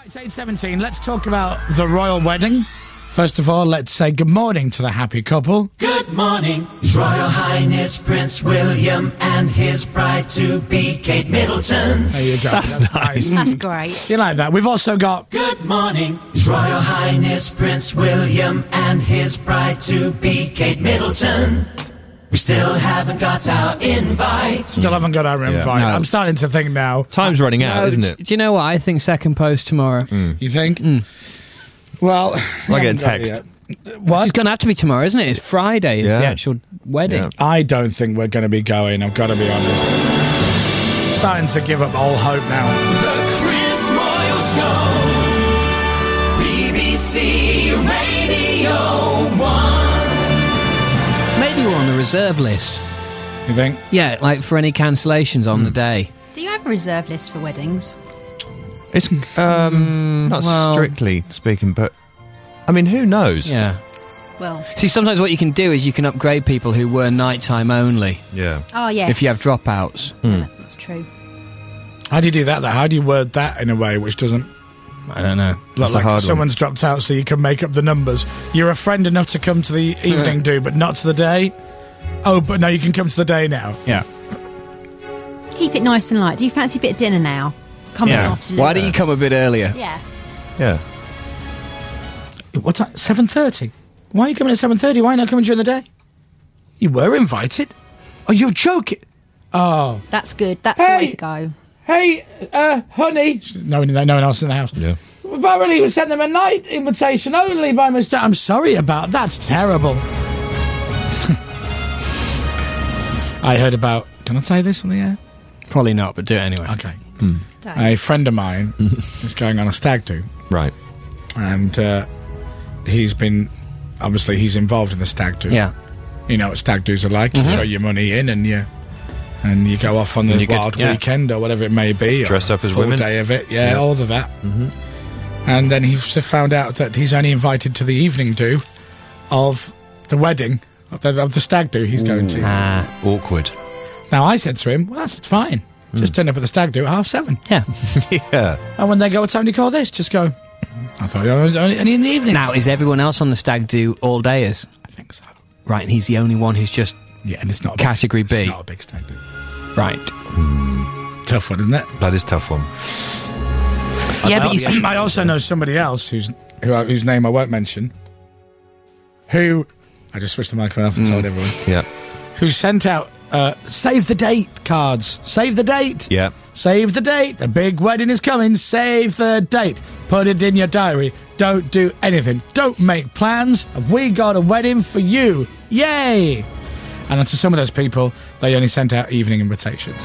It's 8:17. Let's talk about the royal wedding. First of all, let's say good morning to the happy couple. Good morning, His Royal Highness Prince William and his bride-to-be, Kate Middleton. There you go. That's nice. That's great. You like that? We've also got... Good morning, His Royal Highness Prince William and his bride-to-be, Kate Middleton. We still haven't got our invite. Still haven't got our invite. No. I'm starting to think now. Time's running out, isn't it? Do you know what? I think second post tomorrow. You think? Well... I get a text. What? It's going to have to be tomorrow, isn't it? It's Friday. It's the actual wedding. Yeah. I don't think we're going to be going, I've got to be honest. Starting to give up all hope now. The Chris Moyle Show. BBC Radio 1. Maybe we're on the reserve list. You think? Yeah, like for any cancellations on the day. Do you have a reserve list for weddings? It's not well- strictly speaking, but I mean, who knows? Yeah. Well, See, sometimes what you can do is you can upgrade people who were nighttime only Yeah. oh yes. if you have dropouts. That's true. How do you do that, though? How do you word that in a way which doesn't I don't know. look That's a like hard one. someone's dropped out so you can make up the numbers? You're a friend enough to come to the evening do, but not to the day? Oh, but no, you can come to the day now. Yeah. Keep it nice and light. Do you fancy a bit of dinner now? Come in afternoon. Why don't you come a bit earlier? Yeah. Yeah. What time? 7:30? Why are you coming at 7:30? Why not coming during the day? You were invited. Oh, you're joking. Oh. That's good. That's the way to go. Hey, honey. No one else in the house. Yeah. Apparently we sent them a night invitation only by mistake. I'm sorry about that. That's terrible. I heard about... Can I say this on the air? Probably not, but do it anyway. Okay. Don't. A friend of mine is going on a stag do. Right. And he's involved in the stag do. Yeah. You know what stag do's are like. You throw your money in and you go off on the you get- wild yeah. weekend or whatever it may be. Dress or up as full women. day of it. Yeah, all of that. And then he's found out that he's only invited to the evening do of the wedding, of the stag do he's going to. Awkward. Now, I said to him, well, that's fine. Just turn up at the stag do at 7:30. Yeah. Yeah. And when they go, what time do you call this? Just go, I thought you were only in the evening. Now, is everyone else on the stag do all dayers? I think so. Right, and he's the only one who's just... Yeah, and it's not a Category big, B. It's not a big stag do. Right. Tough one, isn't it? That is a tough one. Yeah, but you see... I also know somebody else whose name I won't mention, who I just switched the microphone off and told everyone, Yeah. who sent out save the date cards. Save the date. Yeah. Save the date. The big wedding is coming. Save the date. Put it in your diary. Don't do anything. Don't make plans. Have we got a wedding for you? Yay! And to some of those people, they only sent out evening invitations.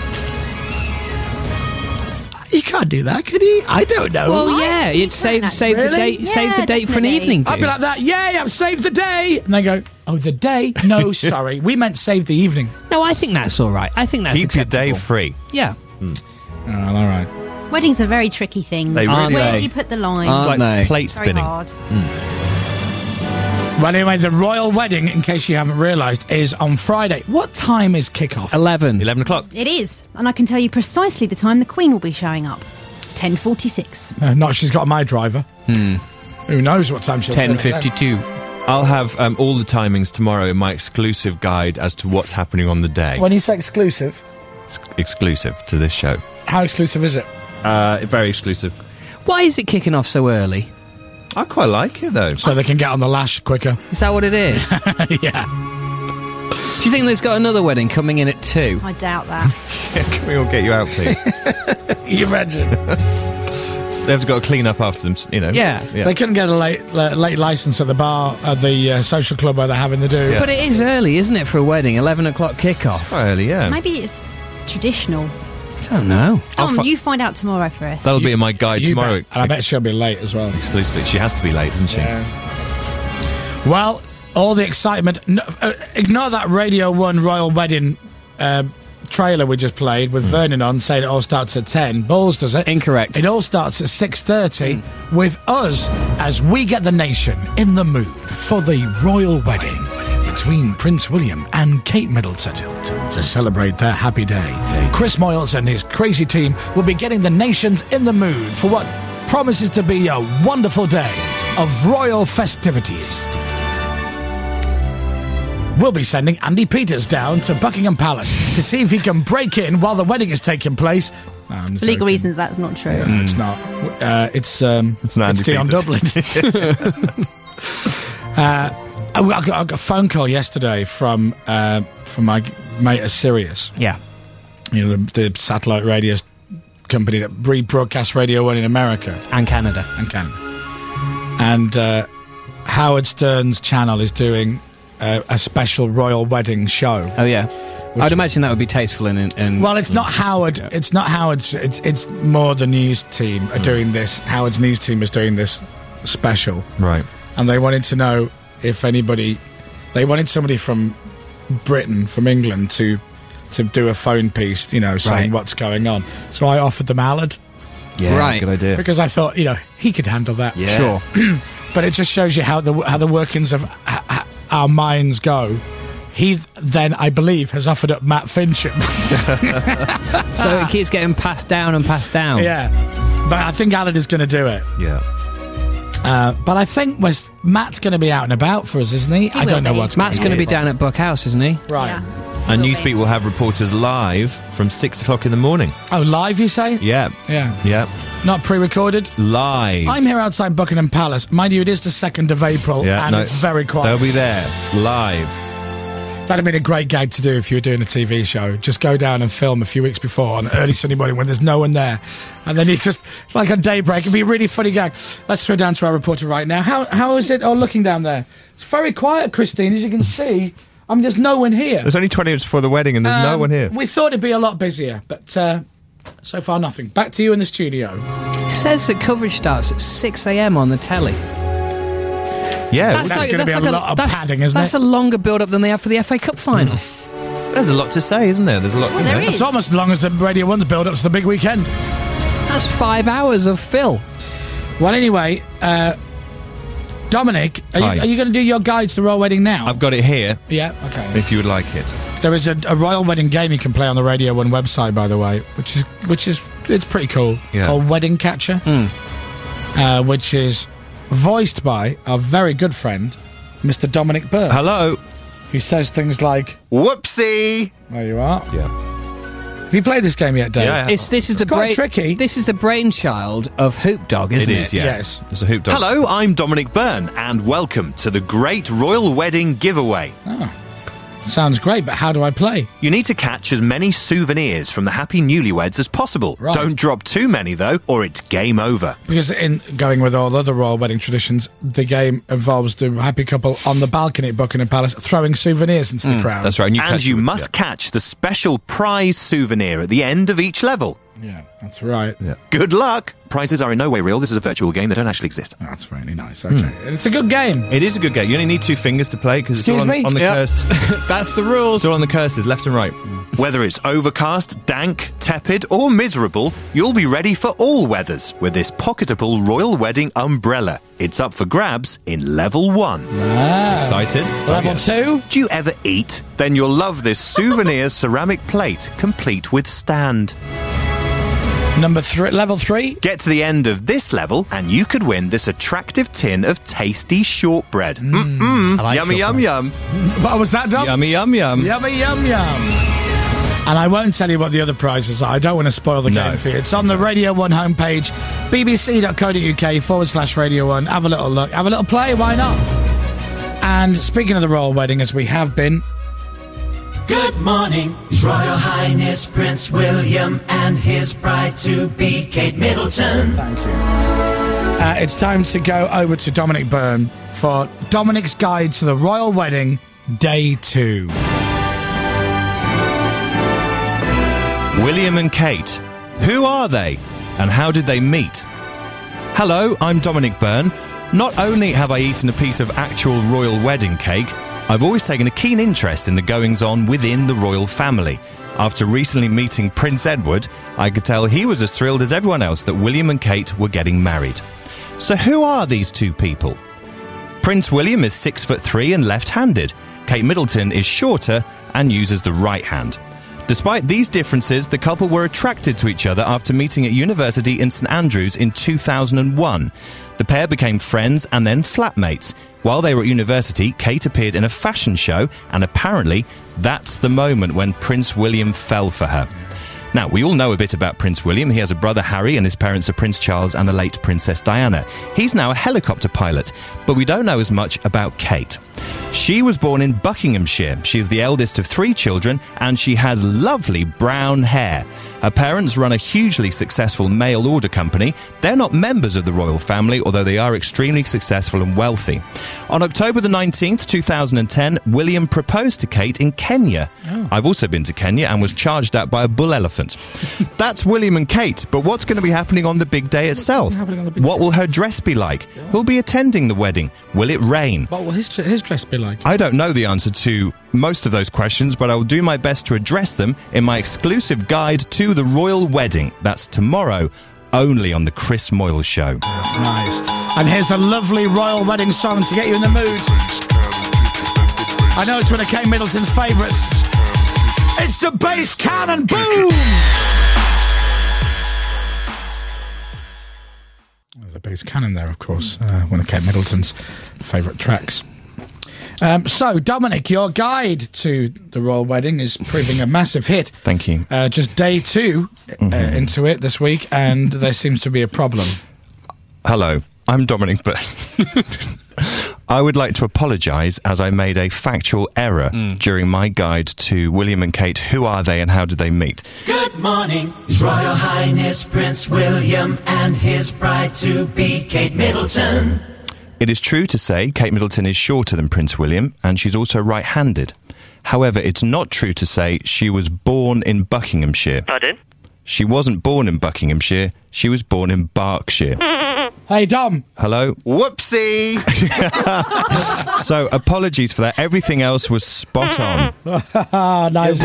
You can't do that, can you? I don't know. Well, yeah, You it's can save the actually. date. Yeah, Save the date for an definitely. evening do. I'd be like that. Yay! I've saved the day. And they go, oh, the day? No, sorry, we meant save the evening. No, I think that's all right. I think that's Keep your day acceptable. free. Yeah. Oh, all right. Weddings are very tricky things. They really Where are. do you put the lines? It's Aren't like they? plate Very spinning. hard. Well, anyway, the royal wedding, in case you haven't realised, is on Friday. What time is kick-off? 11. 11 o'clock. It is. And I can tell you precisely the time the Queen will be showing up. 10:46. Not she's got my driver. Who knows what time she'll show up then. 10:52. I'll have all the timings tomorrow in my exclusive guide as to what's happening on the day. When you say exclusive, It's exclusive to this show. how exclusive is it? Very exclusive. Why is it kicking off so early? I quite like it, though. So they can get on the lash quicker. Is that what it is? Yeah. Do you think there's got another wedding coming in at 2? I doubt that. Can we all get you out, please? You imagine. They've got to clean up after them, you know. Yeah. They couldn't get a late licence at the bar at the social club where they're having the do. Yeah. But it is early, isn't it, for a wedding? 11 o'clock kickoff. Quite early, yeah. Maybe it's traditional. I don't know. Tom, you find out tomorrow for us. That'll be in my guide You tomorrow. bet. And I bet she'll be late as well. Exclusively. She has to be late, doesn't she? Well, all the excitement. Ignore that Radio 1 Royal Wedding trailer we just played with Vernon on saying it all starts at 10. Balls, does it? Incorrect. It all starts at 6:30 with us as we get the nation in the mood for the royal wedding between Prince William and Kate Middleton. To celebrate their happy day, Chris Moyles and his crazy team will be getting the nations in the mood for what promises to be a wonderful day of royal festivities. We'll be sending Andy Peters down to Buckingham Palace to see if he can break in while the wedding is taking place. No, I'm For legal joking. reasons, that's not true. It's not. It's not Andy Dion Peters. Dublin. I got a phone call yesterday from my mate at Sirius. Yeah. You know, the satellite radio company that rebroadcasts Radio 1 in America And Canada. and Canada. And Howard Stern's channel is doing a special royal wedding show. Oh, yeah. I'd imagine that would be tasteful in Well, it's not Howard. It's not Howard's. It's more the news team are doing this. Howard's news team is doing this special, Right. and they wanted to know if anybody. They wanted somebody from Britain, from England, to do a phone piece, you know, saying Right. what's going on. So I offered them Allard Yeah, Right. good idea. because I thought, you know, he could handle that. Yeah. Sure. But it just shows you how the workings of our minds go. He then, I believe, has offered up Matt Fincham. So it keeps getting passed down and passed down. Yeah, but I think Allard is going to do it. Yeah. But I think Matt's going to be out and about for us, isn't he? I don't will know be. what's Matt's going to be down at Buck House, isn't he? Right. Yeah. And Newspeak will have reporters live from 6 o'clock in the morning. Oh, live, you say? Yeah. Yeah. Yeah. Not pre-recorded? Live. I'm here outside Buckingham Palace. Mind you, it is the 2nd of April, Yeah, and no, it's very quiet. They'll be there. Live. That'd have been a great gag to do if you were doing a TV show. Just go down and film a few weeks before on early Sunday morning when there's no one there. And then it's just like on daybreak. It'd be a really funny gag. Let's throw down to our reporter right now. How is it all looking down there? It's very quiet, Christine, as you can see. I mean, there's no one here. There's only 20 minutes before the wedding and there's no one here. We thought it'd be a lot busier, but so far nothing. Back to you in the studio. It says that coverage starts at 6 a.m. on the telly. Yeah. That's gonna be a lot of padding, isn't That's it? a longer build-up than they have for the FA Cup final. There's a lot to say, isn't there? There's a lot. Well, there is. It's almost as long as the Radio 1's build-up to the big weekend. That's 5 hours of Phil. Well, anyway, Dominic, are Hi. you going to do your guide to the royal wedding now? I've got it here, Yeah, okay. if you would like it. There is a royal wedding game you can play on the Radio 1 website, by the way, which is it's pretty cool. Yeah. Called Wedding Catcher, which is voiced by our very good friend, Mr. Dominic Byrne, Hello. who says things like, Whoopsie. there you are. Yeah. Have you played this game yet, Dave? Yeah. This is the quite tricky. This is the brainchild of Hoop Dog, isn't it? It is, yeah. Yes. It's a hoop dog. Hello, I'm Dominic Byrne, and welcome to the Great Royal Wedding Giveaway. Sounds great, but how do I play? You need to catch as many souvenirs from the happy newlyweds as possible. Right. Don't drop too many, though, or it's game over. Because in going with all other royal wedding traditions, the game involves the happy couple on the balcony at Buckingham Palace throwing souvenirs into the crowd. That's right. And you, And catch you it with- must catch the special prize souvenir at the end of each level. Yeah, that's right. Yeah. Good luck! Prizes are in no way real. This is a virtual game. They don't actually exist. Oh, that's really nice. Okay. It's a good game. It is a good game. You only need 2 fingers to play because it's all Excuse me? on the Yeah. curse. That's the rules. It's all on the curses, left and right. Whether it's overcast, dank, tepid, or miserable, you'll be ready for all weathers with this pocketable royal wedding umbrella. It's up for grabs in level 1. Excited? Level 2. Do you ever eat? Then you'll love this souvenir ceramic plate, complete with stand. Number 3. Level 3. Get to the end of this level, and you could win this attractive tin of tasty shortbread. I like Yummy, yum, shortbread. yum. What was that, Dom? Yummy, yum, yum. Yummy, yum, yum. And I won't tell you what the other prizes are. I don't want to spoil the No. game for you. It's on the Radio 1 homepage, bbc.co.uk/Radio 1. Have a little look. Have a little play. Why not? And speaking of the royal wedding, as we have been, Good morning, His Royal Highness Prince William and his bride-to-be, Kate Middleton. thank you. It's time to go over to Dominic Byrne for Dominic's Guide to the Royal Wedding, Day 2. William and Kate. Who are they? And how did they meet? Hello, I'm Dominic Byrne. Not only have I eaten a piece of actual royal wedding cake, I've always taken a keen interest in the goings-on within the royal family. After recently meeting Prince Edward, I could tell he was as thrilled as everyone else that William and Kate were getting married. So who are these two people? Prince William is 6'3" and left-handed. Kate Middleton is shorter and uses the right hand. Despite these differences, the couple were attracted to each other after meeting at university in St Andrews in 2001. The pair became friends and then flatmates. While they were at university, Kate appeared in a fashion show, and apparently that's the moment when Prince William fell for her. Now, we all know a bit about Prince William. He has a brother, Harry, and his parents are Prince Charles and the late Princess Diana. He's now a helicopter pilot, but we don't know as much about Kate. She was born in Buckinghamshire. She is the eldest of 3 children, and she has lovely brown hair. Her parents run a hugely successful mail order company. They're not members of the royal family, although they are extremely successful and wealthy. On October the 19th, 2010, William proposed to Kate in Kenya. I've also been to Kenya and was charged at by a bull elephant. That's William and Kate, but what's going to be happening on the big day itself? What will her dress be like? Who'll be attending the wedding? Will it rain? What will his dress be like? I don't know the answer to most of those questions, but I will do my best to address them in my exclusive guide to the royal wedding. That's tomorrow, only on the Chris Moyle Show. That's nice. And here's a lovely royal wedding song to get you in the mood. I know it's one of Kate Middleton's favourites. It's the bass cannon boom! The bass cannon there, of course, one of Kate Middleton's favourite tracks. So, Dominic, your guide to the royal wedding is proving a massive hit. Thank you. Just day 2 into it this week, and there seems to be a problem. Hello, I'm Dominic Byrne. I would like to apologise as I made a factual error during my guide to William and Kate. Who are they and how did they meet? Good morning, His Royal Highness Prince William and his bride-to-be, Kate Middleton. It is true to say Kate Middleton is shorter than Prince William, and she's also right-handed. However, it's not true to say she was born in Buckinghamshire. Pardon? She wasn't born in Buckinghamshire, she was born in Berkshire. Hey, Dom. Hello? Whoopsie! So, apologies for that. Everything else was spot on. Nice.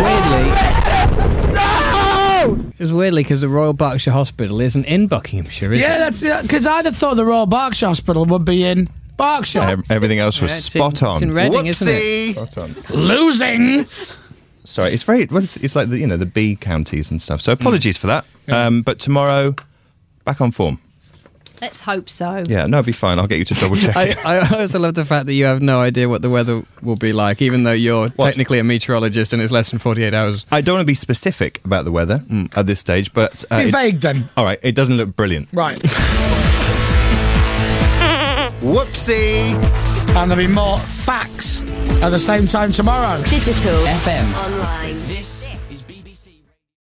It was weirdly because the Royal Berkshire Hospital isn't in Buckinghamshire, is it? Yeah, that's because I'd have thought the Royal Berkshire Hospital would be in Berkshire. Everything else was spot on. It's in Reading, isn't it? Whoopsie! Spot on. Losing. Sorry, it's very. Well, it's like the B counties and stuff. So apologies for that. But tomorrow, back on form. Let's hope so. Yeah, no, it'll be fine. I'll get you to double check it. I also love the fact that you have no idea what the weather will be like, even though you're technically a meteorologist and it's less than 48 hours. I don't want to be specific about the weather at this stage, but Be vague then. All right, it doesn't look brilliant. Right. Whoopsie! And there'll be more facts at the same time tomorrow. Digital FM. online.